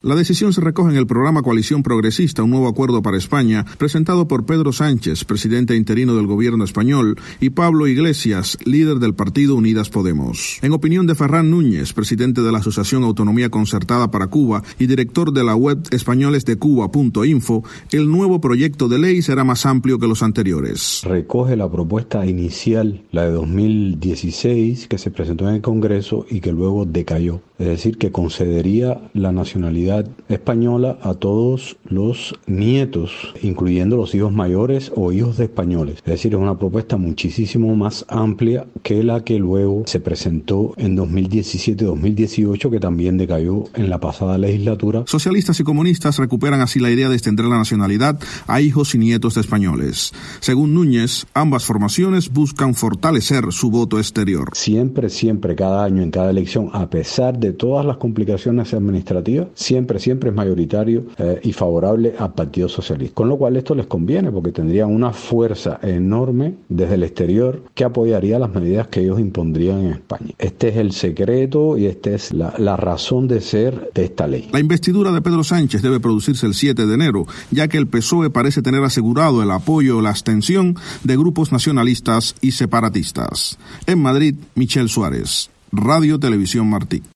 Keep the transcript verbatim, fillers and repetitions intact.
La decisión se recoge en el programa Coalición Progresista, un nuevo acuerdo para España, presentado por Pedro Sánchez, presidente interino del gobierno español, y Pablo Iglesias, líder del partido Unidas Podemos. En opinión de Ferran Núñez, presidente de la Asociación Autonomía Concertada para Cuba y director de la web españolesdecuba punto info, el nuevo proyecto de ley será más amplio que los anteriores. Recoge la propuesta inicial, la de dos mil dieciséis, que se presentó en el Congreso y que luego decayó. Es decir, que concedería la nacionalidad española a todos los nietos, incluyendo los hijos mayores o hijos de españoles. Es decir, es una propuesta muchísimo más amplia que la que luego se presentó en dos mil diecisiete dos mil dieciocho, que también decayó en la pasada legislatura. Socialistas y comunistas recuperan así la idea de extender la nacionalidad a hijos y nietos de españoles. Según Núñez, ambas formaciones buscan fortalecer su voto exterior. Siempre, siempre, cada año, en cada elección, a pesar de todas las complicaciones administrativas, siempre, siempre es mayoritario eh, y favorable al Partido Socialista. Con lo cual esto les conviene porque tendrían una fuerza enorme desde el exterior que apoyaría las medidas que ellos impondrían en España. Este es el secreto y esta es la, la razón de ser de esta ley. La investidura de Pedro Sánchez debe producirse el siete de enero, ya que el P S O E parece tener asegurado el apoyo o la abstención de grupos nacionalistas y separatistas. En Madrid, Michel Suárez, Radio Televisión Martí.